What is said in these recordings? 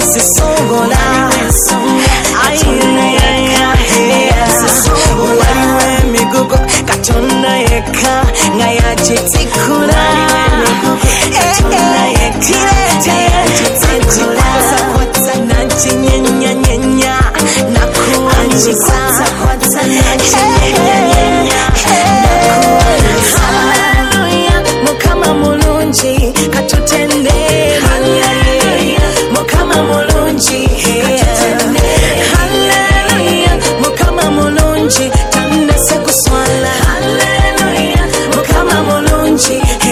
sisobola waliwe migugo Katonda yeka nga yagitikula kwata nankinyenya nakuwanyisa Hallelujah Mukama mulungi katutendere Mukama mulungi Hallelujah Mukama mulungi tandese kuswala Hallelujah Mukama mulungi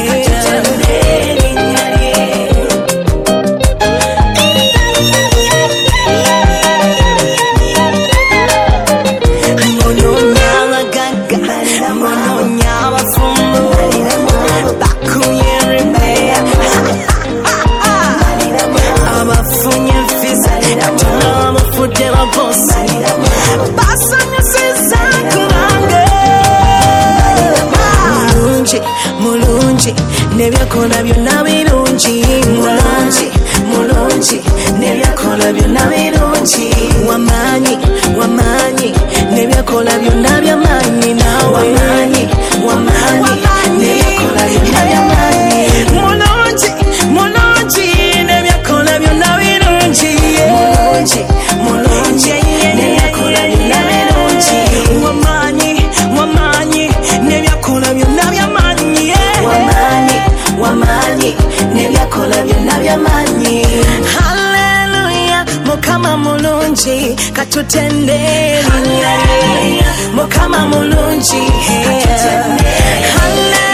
mulungi nebyakola byonna birungi mulungi nebyakola byonna birungi wamanyi nebyakola byonna byamaanyi nawe wamanyi nebyakola byonna byamaanyi mulungi nebyakola byonna birungi mulungi nebyakola byonna birungi wamanyi nebyakola byonna byamaanyi wamanyi nebyakola byonna byamaanyi Hallelujah Mukama mulungi katutendere Mukama mulungi Hallelujah